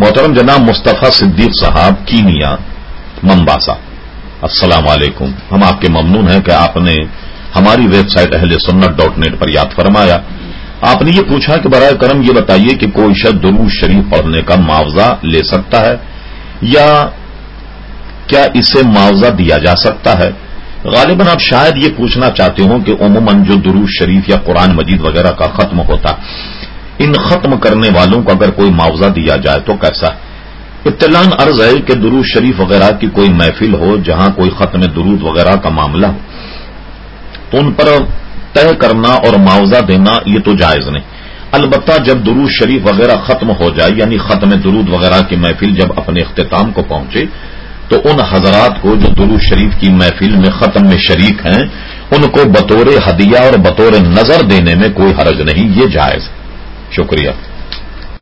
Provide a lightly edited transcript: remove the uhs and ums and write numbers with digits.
मोहतरम जनाब मुस्तफा सिद्दीक साहब कीनिया मंबासा, अस्सलाम वालेकुम। हम आपके ममनून हैं कि आपने हमारी वेबसाइट ahlesunnat.net पर याद फरमाया। आपने ये पूछा कि बराए करम ये बताइए कि कोई शख्स दुरूद शरीफ पढ़ने का मुआवजा ले सकता है या क्या इसे मुआवजा दिया जा सकता है। गालिबन आप शायद ये पूछना चाहते हो कि उमूमन जो दुरूद शरीफ या कुरान मजीद वगैरह का खत्म होता, इन खत्म करने वालों को अगर कोई मुआवजा दिया जाए तो कैसा। इत्तलान अर्ज है कि दुरूद शरीफ वगैरह की कोई महफिल हो जहां कोई खत्म दुरूद वगैरह का मामला हो तो उन पर तय करना और मुआवजा देना ये तो जायज नहीं। अलबत्ता जब दुरूद शरीफ वगैरह खत्म हो जाए, यानी खत्म दुरूद वगैरह की महफिल जब अपने इख्तिताम को पहुंचे, तो उन हजरात को जो दुरूद शरीफ की महफिल में खत्म में शरीक हैं उनको बतौर हदिया और बतौर नजर देने में कोई हरज नहीं, ये जायज। शुक्रिया।